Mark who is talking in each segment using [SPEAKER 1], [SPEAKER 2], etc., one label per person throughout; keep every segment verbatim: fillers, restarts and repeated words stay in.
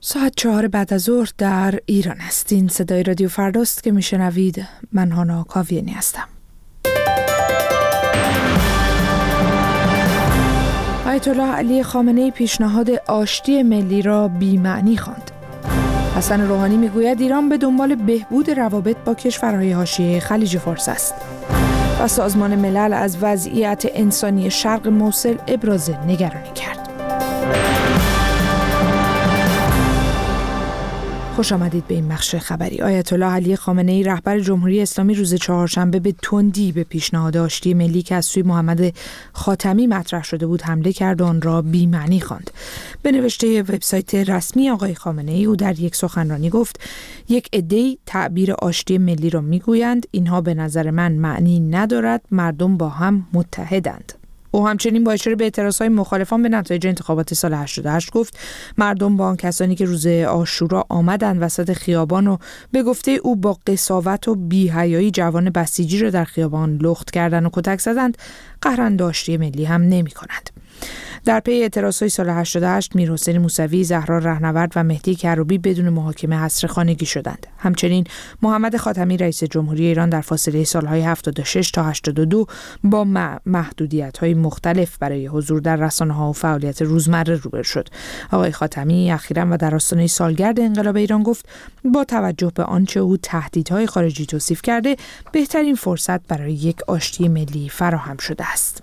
[SPEAKER 1] ساعت چهار بعد از ظهر در ایران هستین. صدای رادیو فرداست که میشنوید. من هانا کاویانی هستم. آیت الله علی خامنه‌ای پیشنهاد آشتی ملی را بی‌معنی خواند. حسن روحانی میگوید ایران به دنبال بهبود روابط با کشورهای حاشیه خلیج فارس است. و سازمان ملل از وضعیت انسانی شرق موصل ابراز نگرانی کرد. خوش آمدید به این بخش خبری. آیت الله علی خامنه‌ای رهبر جمهوری اسلامی روز چهارشنبه به تندی به پیشنهاد آشتی ملی که از سوی محمد خاتمی مطرح شده بود حمله کرد و آن را بی‌معنی خواند. به نوشته وبسایت رسمی آقای خامنه‌ای او در یک سخنرانی گفت: یک عده‌ای تعبیر آشتی ملی را میگویند، اینها به نظر من معنی ندارد، مردم با هم متحدند. او همچنین با اشاره به اعتراضهای مخالفان به نتایج انتخابات سال هشتاد و هشت گفت مردم با آن کسانی که روز عاشورا آمدند وسط خیابان و به گفته او با قساوت و بی‌حیایی جوان بسیجی را در خیابان لخت کردند و کتک زدند، قهراً آشتی ملی هم نمی‌کنند. در پی اعتراضهای سال هشتاد و هشت میرحسین موسوی، زهرا رهنورد و مهدی کروبی بدون محاکمه حصر خانگی شدند. همچنین محمد خاتمی رئیس جمهوری ایران در فاصله سالهای هفتاد و شش تا هشتاد و دو با محدودیت‌های مختلف برای حضور در رسانه‌ها و فعالیت روزمره روبرو شد. آقای خاتمی اخیراً و در آستانه سالگرد انقلاب ایران گفت با توجه به آنچه او تهدیدهای خارجی توصیف کرده، بهترین فرصت برای یک آشتی ملی فراهم شده است.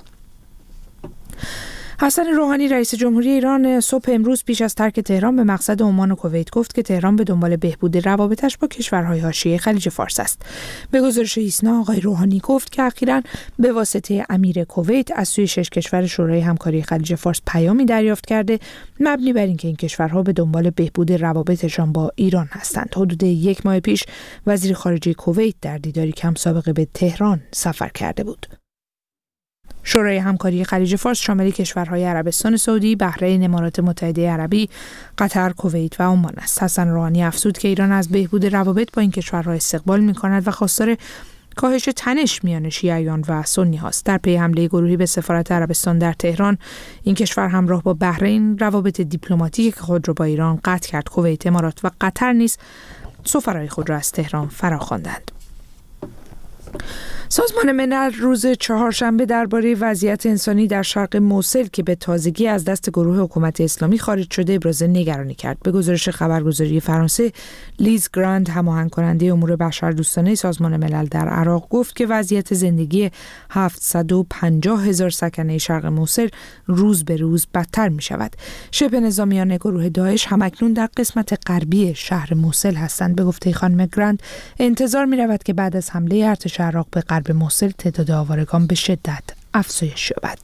[SPEAKER 1] حسن روحانی رئیس جمهوری ایران صبح امروز پیش از ترک تهران به مقصد عمان و کویت گفت که تهران به دنبال بهبود روابطش با کشورهای حاشیه خلیج فارس است. به گزارش ایسنا آقای روحانی گفت که اخیراً به واسطه امیر کویت از سوی شش کشور شورای همکاری خلیج فارس پیامی دریافت کرده مبنی بر اینکه این کشورها به دنبال بهبود روابطشان با ایران هستند. حدود یک ماه پیش وزیر خارجه کویت در دیداری کم سابقه به تهران سفر کرده بود. شورای همکاری خلیج فارس شامل کشورهای عربستان سعودی، بحرین، امارات متحده عربی، قطر، کویت و عمان است. حسن روحانی افزود که ایران از بهبود روابط با این کشورها استقبال می‌کند و خواستار کاهش تنش میان شیعیان و سنی هاست. در پی حمله گروهی به سفارت عربستان در تهران، این کشور همراه با بحرین روابط دیپلماتیک خود را با ایران قطع کرد. کویت، امارات و قطر نیز سفرای خود را از تهران فراخواندند. سازمان ملل روز چهارشنبه درباره وضعیت انسانی در شرق موصل که به تازگی از دست گروه حکومت اسلامی خارج شده ابراز نگرانی کرد. به گزارش خبرگزاری فرانسه، لیز گراند، هماهنگ کننده امور بشردوستانه سازمان ملل در عراق، گفت که وضعیت زندگی هفتصد و پنجاه هزار سکنه شرق موصل روز به روز بدتر می شود. شبه نظامیان گروه داعش همکنون در قسمت غربی شهر موصل هستند. به گفته خانم گراند، انتظار می رود که بعد از حمله ارتش عراق به غرب موصل تعداد آوارگان به شدت افزایش یابد.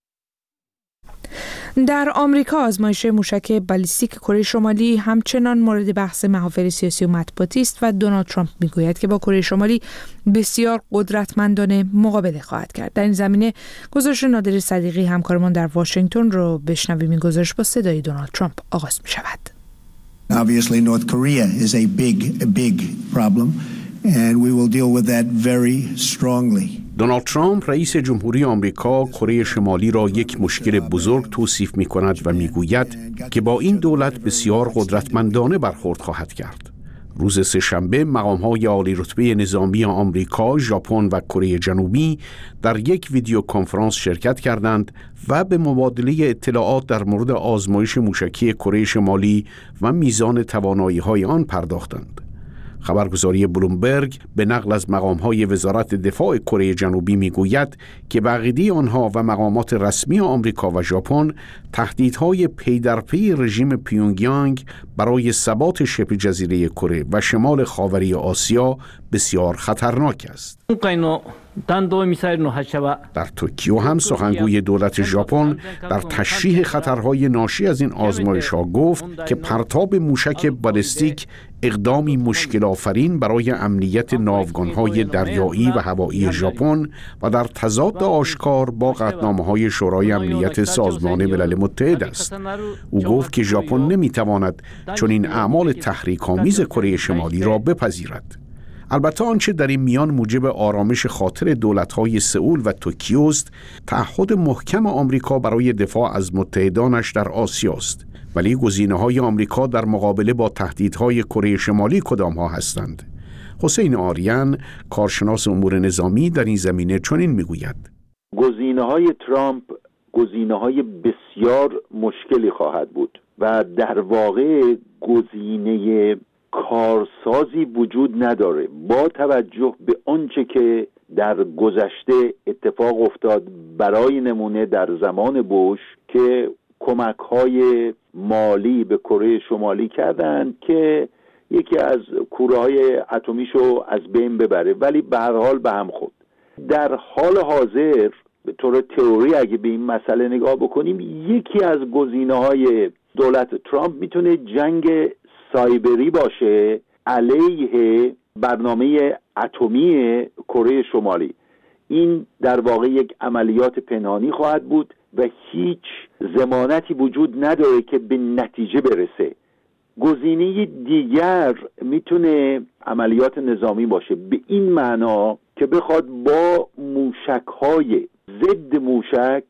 [SPEAKER 1] در آمریکا آزمایش موشک بالیستیک کره شمالی همچنان مورد بحث محافل سیاسی و مطبوعاتی است و دونالد ترامپ میگوید که با کره شمالی بسیار قدرتمندانه مقابله خواهد کرد. در این زمینه گزارش نادر صدیقی همکارمان در واشنگتن رو بشنویم. این گزارش با صدای دونالد ترامپ آغاز می شود.
[SPEAKER 2] Obviously North Korea is a big a big problem and we will deal with that very strongly.
[SPEAKER 3] دونالد ترامپ رئیس جمهوری آمریکا کره شمالی را یک مشکل بزرگ توصیف می کند و می گوید که با این دولت بسیار قدرتمندانه برخورد خواهد کرد. روز سه‌شنبه مقام‌های عالی رتبه نظامی آمریکا، ژاپن و کره جنوبی در یک ویدیو کنفرانس شرکت کردند و به مبادله اطلاعات در مورد آزمایش موشکی کره شمالی و میزان توانایی‌های آن پرداختند. خبرگزاری بلومبرگ به نقل از مقام‌های وزارت دفاع کره جنوبی می‌گوید که به عقیده آنها و مقامات رسمی آمریکا و ژاپن تهدیدهای پی در پی رژیم پیونگیانگ برای ثبات شبه جزیره کره و شمال خاوری آسیا بسیار خطرناک است. در توکیو هم سخنگوی دولت ژاپن در تشریح خطرهای ناشی از این آزمایش‌ها گفت که پرتاب موشک بالستیک اقدامی مشکل آفرین برای امنیت ناوگان‌های دریایی و هوایی ژاپن و در تضاد آشکار با قطعنامه‌های شورای امنیت سازمان ملل متحد است. او گفت که ژاپن نمی‌تواند چنین اعمال تحریک‌آمیز کره شمالی را بپذیرد. البته آنچه در این میان موجب آرامش خاطر دولت‌های سئول و توکیو است، تعهد محکم آمریکا برای دفاع از متحدانش در آسیا است. ولی گزینه‌های آمریکا در مقابله با تهدیدهای کره شمالی کدام ها هستند؟ حسین آریان، کارشناس امور نظامی، در این زمینه چنین میگوید:
[SPEAKER 4] گزینه‌های ترامپ گزینه‌های بسیار مشکلی خواهد بود و در واقع گزینه کارسازی وجود نداره با توجه به آنچه که در گذشته اتفاق افتاد. برای نمونه در زمان بوش که کمک‌های مالی به کره شمالی کردند که یکی از کوره‌های اتمیشو از بین ببره، ولی به هر حال به هم خورد. در حال حاضر به طور تئوری اگه به این مسئله نگاه بکنیم، یکی از گزینه‌های دولت ترامپ میتونه جنگ سایبری باشه علیه برنامه اتمی کره شمالی. این در واقع یک عملیات پنهانی خواهد بود و هیچ ضمانتی وجود نداره که به نتیجه برسه. گزینه دیگر میتونه عملیات نظامی باشه، به این معنا که بخواد با موشک‌های ضد موشک،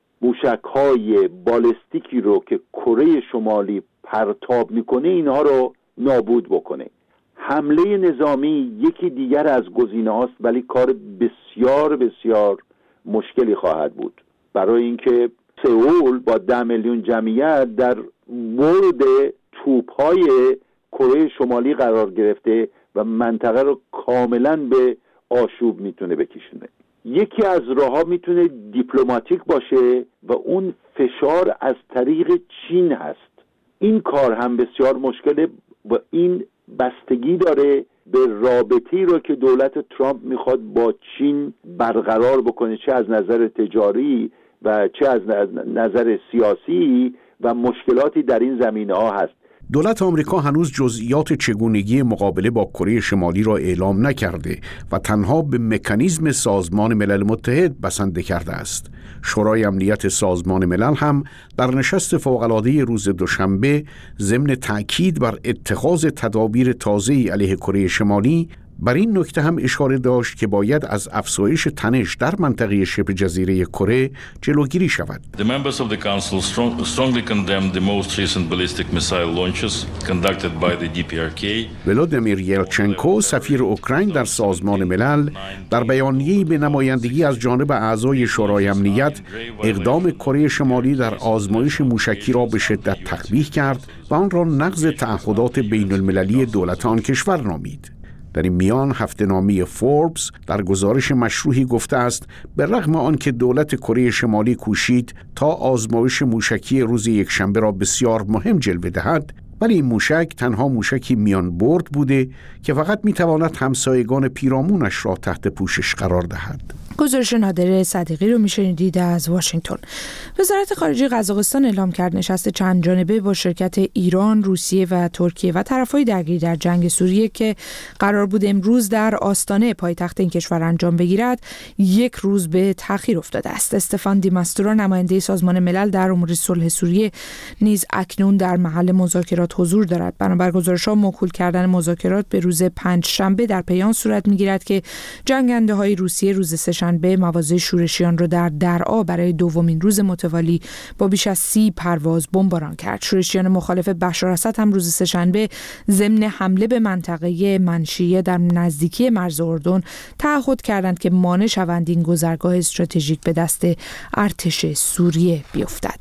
[SPEAKER 4] موشک‌های بالستیکی رو که کره شمالی پرتاب میکنه اینها رو نابود بکنه. حمله نظامی یکی دیگر از گزینه هاست، ولی کار بسیار بسیار مشکلی خواهد بود، برای اینکه سئول با ده میلیون جمعیت در برد توپ‌های کره شمالی قرار گرفته و منطقه رو کاملا به آشوب میتونه بکشونه. یکی از راه‌ها میتونه دیپلماتیک باشه و اون فشار از طریق چین هست. این کار هم بسیار مشکله و این بستگی داره به رابطه‌ای رو که دولت ترامپ میخواد با چین برقرار بکنه، چه از نظر تجاری و چه از نظر سیاسی، و مشکلاتی در این زمینه‌ها هست.
[SPEAKER 3] دولت آمریکا هنوز جزئیات چگونگی مقابله با کره شمالی را اعلام نکرده و تنها به مکانیزم سازمان ملل متحد بسنده کرده است. شورای امنیت سازمان ملل هم در نشست فوق‌العاده روز دوشنبه ضمن تأکید بر اتخاذ تدابیر تازه‌ای علیه کره شمالی بر این نکته هم اشاره داشت که باید از افزایش تنش در منطقه شبه جزیره کره جلوگیری شود.
[SPEAKER 5] The members of the council strong, strongly condemned the most recent ballistic missile launches conducted by the دی پی آر کی.
[SPEAKER 3] ولادیمیر یلچنکو، سفیر اوکراین در سازمان ملل، در بیانیه‌ای به نمایندگی از جانب اعضای شورای امنیت اقدام کره شمالی در آزمایش موشکی را به شدت تقبیح کرد و آن را نقض تعهدات بین المللی دولت آن کشور نامید. در این میان هفته‌نامه فوربس در گزارش مشروحی گفته است به رغم آنکه دولت کره شمالی کوشید تا آزمایش موشکی روز یکشنبه را بسیار مهم جلوه دهد، ولی این موشک تنها موشکی میان برد بوده که فقط میتواند همسایگان پیرامونش را تحت پوشش قرار دهد.
[SPEAKER 1] گزارش نادر صدیقی رو میشنیدید از واشنگتن. وزارت خارجه قزاقستان اعلام کرد نشست چند جانبه با شرکت ایران، روسیه و ترکیه و طرفای درگیر در جنگ سوریه که قرار بود امروز در آستانه پایتخت این کشور انجام بگیرد، یک روز به تأخیر افتاده است. استفان دیماستورا، نماینده سازمان ملل در امور صلح سوریه، نیز اکنون در محل مذاکرات حضور دارد. بنابر گزارش‌ها موکول کردن مذاکرات به روز پنجشنبه در پیان صورت می‌گیرد که جنگنده‌های روسیه روز سه‌شنبه به مواضع شورشیان را در درعا برای دومین روز متوالی با بیش از سی پرواز بمباران کرد. شورشیان مخالف بشار اسد هم روز سه‌شنبه ضمن حمله به منطقه منشیه در نزدیکی مرز اردن تعهد کردند که مانع شوند این گذرگاه استراتژیک به دست ارتش سوریه بیفتد.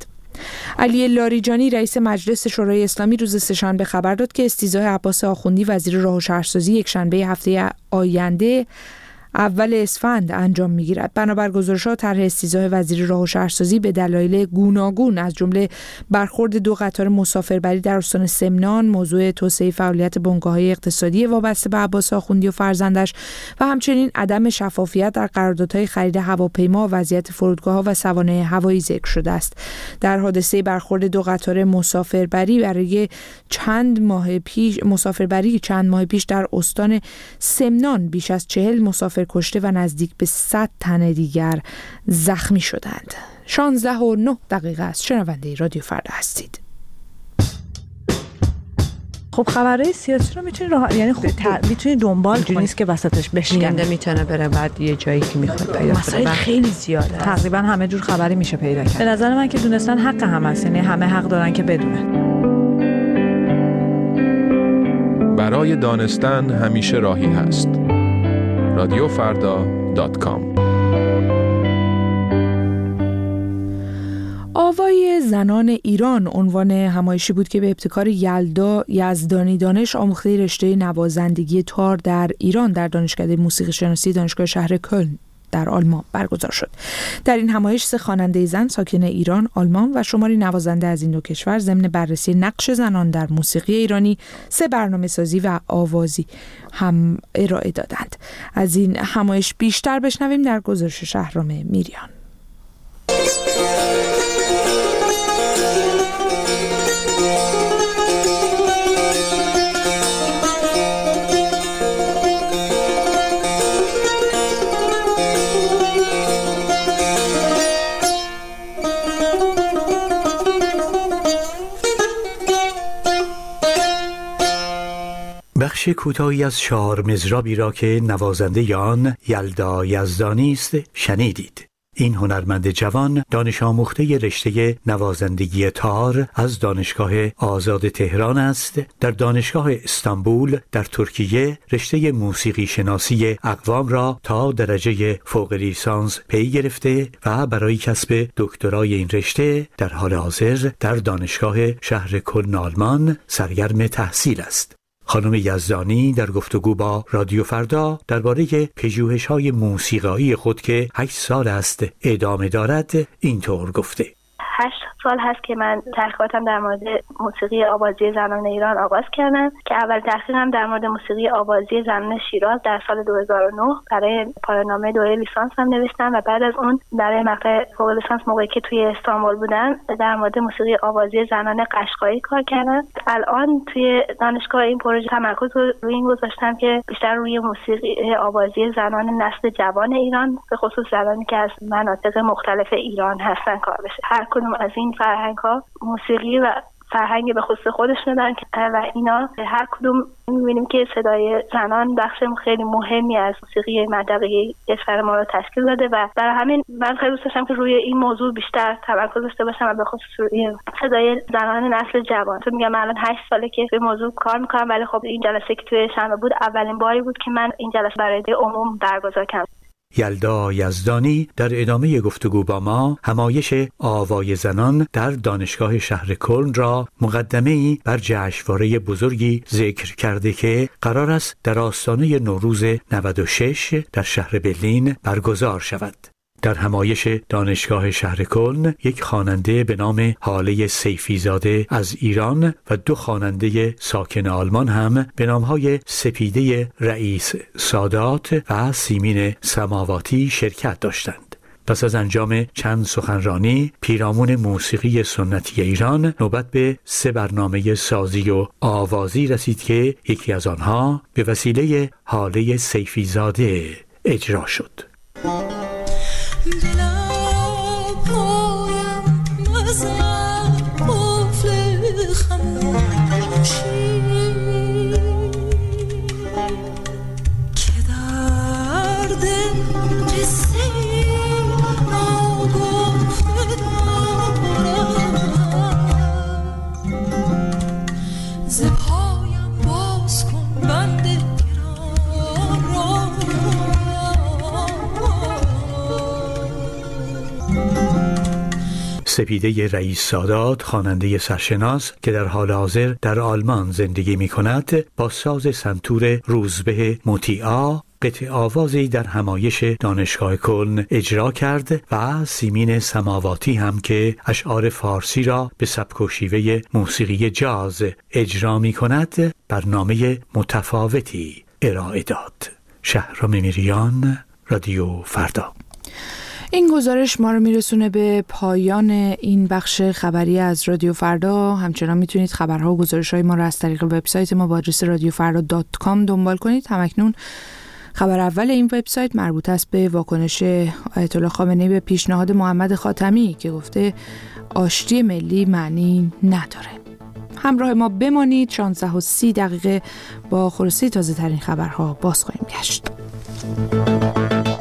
[SPEAKER 1] علی لاریجانی، رئیس مجلس شورای اسلامی، روز سه‌شنبه خبر داد که استیضاح عباس آخوندی، وزیر راه و شهرسازی، یک شنبه هفته آینده اول اسفند انجام می‌گیرد. بنابر گزارش‌ها طرح استیضاح وزیر راه و شهرسازی به دلایل گوناگون از جمله برخورد دو قطار مسافربری در استان سمنان، موضوع توسعه فعالیت بنگاه‌های اقتصادی وابسته به عباس آخوندی و فرزندش و همچنین عدم شفافیت در قراردادهای خرید هواپیما، وضعیت فرودگاه‌ها و سوانح هوایی ذکر شده است. در حادثه برخورد دو قطار مسافربری برای چند ماه پیش مسافربری چند ماه پیش در استان سمنان بیش از چهل مسافر کشته و نزدیک به صد تن دیگر زخمی شدند. شانزده و نه دقیقه است. شنونده رادیو فردا هستید.
[SPEAKER 6] خب خبرهای سیاسی رو میتونی راه... یعنی خب ت... میتونی دنبال کنی، نیست که وسطش بشکنه.
[SPEAKER 7] میتونه بره بعد یه جایی که میخواد پیدا کنه.
[SPEAKER 6] مسائل خیلی زیاده. تقریبا همه جور خبری میشه پیدا کرد. به نظر من که دونستن حق همه است، یعنی همه حق دارن که بدونن.
[SPEAKER 8] برای دانستن همیشه راهی هست. رادیو فردا دات کام.
[SPEAKER 1] آوای زنان ایران عنوان همایشی بود که به ابتکار یلدا یزدانی دانش آموخته رشته نوازندگی تار در ایران در دانشکده موسیقی شناسی دانشگاه شهر کلن در آلمان برگزار شد. در این همایش سه خواننده زن ساکن ایران، آلمان و شماری نوازنده از این دو کشور ضمن بررسی نقش زنان در موسیقی ایرانی سه برنامه سازی و آوازی هم ارائه دادند. از این همایش بیشتر بشنویم در گزارش شهرام میریان.
[SPEAKER 9] بخش کوتاهی از چهار مضرابی را که نوازنده آن یلدا یزدانی است شنیدید. این هنرمند جوان دانش آموخته رشته نوازندگی تار از دانشگاه آزاد تهران است. در دانشگاه استانبول در ترکیه رشته موسیقی شناسی اقوام را تا درجه فوق لیسانس پی گرفته و برای کسب دکترای این رشته در حال حاضر در دانشگاه شهر کلن آلمان سرگرم تحصیل است. خانم یزدانی در گفتگو با رادیو فردا درباره پژوهش‌های موسیقایی خود که هشت سال است ادامه دارد اینطور گفته:
[SPEAKER 10] هشت سال هست که من تحقیقاتم در مورد موسیقی آوازی زنان ایران آغاز کردم که اول تحقیقم در مورد موسیقی آوازی زنان شیراز در سال دو هزار و نه برای پایان‌نامه دوره لیسانس هم نوشتم و بعد از اون برای مقطع فوق لیسانس موقعی که توی استانبول بودم در مورد موسیقی آوازی زنان قشقایی کار کردم. الان توی دانشگاه این پروژه تمرکز رو روی این گذاشتم که بیشتر روی موسیقی آوازی زنان نسل جوان ایران به خصوص زنانی که از مناطق مختلف ایران هستن کار بشه. هر کدوم از این فرهنگ ها موسیقی و فرهنگ به خصوص خودشون دارن و اینا هر کدوم می‌بینیم که صدای زنان بخش خیلی مهمی از موسیقی منطقه‌ای کشور ما رو تشکیل داده و برای همین من خیلی دوست داشتم که روی این موضوع بیشتر تمرکز داشته باشم و به خصوص روی صدای زنان نسل جوان. تو میگم الان هشت ساله که روی موضوع کار می‌کنم، ولی خب این جلسه که توی شنبه بود اولین باری بود که من این جلسه برای عموم برگزار کردم.
[SPEAKER 9] یلدا یزدانی در ادامه گفتگو با ما همایش آوای زنان در دانشگاه شهر کلن را مقدمه‌ای بر جشنواره بزرگی ذکر کرده که قرار است در آستانه نوروز نود و شش در شهر برلین برگزار شود. در همایش دانشگاه شهر کلن یک خواننده به نام هاله سیفیزاده از ایران و دو خواننده ساکن آلمان هم به نامهای سپیده رئیس سادات و سیمین سماواتی شرکت داشتند. پس از انجام چند سخنرانی پیرامون موسیقی سنتی ایران نوبت به سه برنامه سازی و آوازی رسید که یکی از آنها به وسیله هاله سیفیزاده اجرا شد.
[SPEAKER 11] دلم پایم مزم قفل خموشی که در دل قصه ناگفته دارم ز پایم باز کن بند گران را
[SPEAKER 9] سپیده رئیس سادات خواننده سرشناس که در حال حاضر در آلمان زندگی می کند با ساز سنتور روزبه مطیعا قطع آوازی در همایش دانشگاه کلن اجرا کرد و سیمین سماواتی هم که اشعار فارسی را به سبک و شیوه موسیقی جاز اجرا می کند برنامه متفاوتی ارائه داد. شهرام میریان، رادیو فردا.
[SPEAKER 1] این گزارش ما رو میرسونه به پایان این بخش خبری از رادیو فردا. همچنان میتونید خبرها و گزارش‌های ما رو از طریق وبسایت ما با آدرس رادیو فردا دات کام دنبال کنید. همکنون خبر اول این وبسایت مربوط است به واکنش آیت الله خامنه‌ای به پیشنهاد محمد خاتمی که گفته آشتی ملی معنی نداره. همراه ما بمانید. شانزده و سی دقیقه با خلاصه تازه ترین خبرها باز خواهیم گشت.